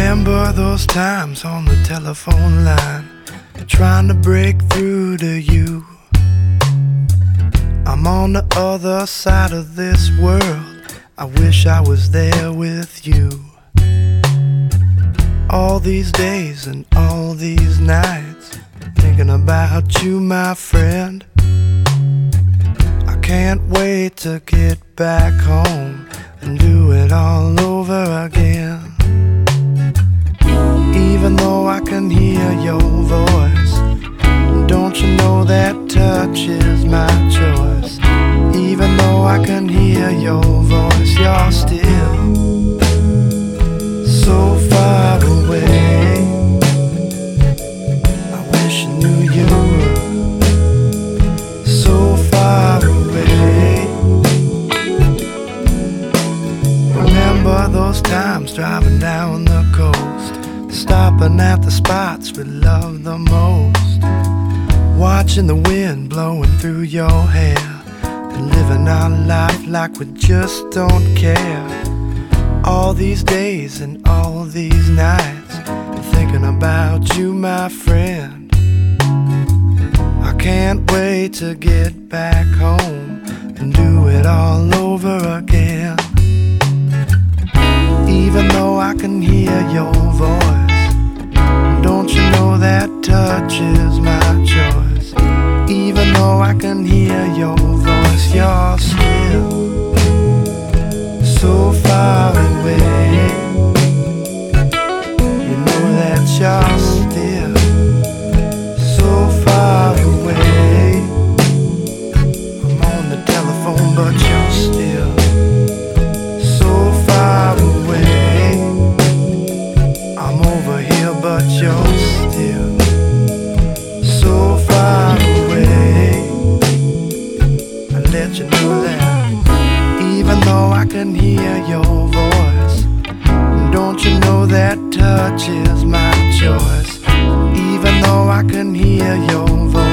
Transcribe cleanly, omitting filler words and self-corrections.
Remember those times on the telephone line, trying to break through to you. I'm on the other side of this world, I wish I was there with you. All these days and all these nights, thinking about you, my friend. I can't wait to get back home and do it all over again. Even though I can hear your voice, don't you know that touch is my choice? Even though I can hear your voice, you're still so far away. I wish I knew you were so far away. Remember those times driving down the coast, stopping at the spots we love the most, watching the wind blowing through your hair, and living our life like we just don't care. All these days and all these nights, thinking about you, my friend. I can't wait to get back home and do it all over again. Even though I can hear your voice, don't you know that touch is my choice? Even though I can hear your voice, you're still so far away. You know that you're still so far away. I'm on the telephone, but you're still so far away. I'm over here, but you're still so far away. I let you know that even though I can hear your voice, don't you know that touch is my choice? Even though I can hear your voice,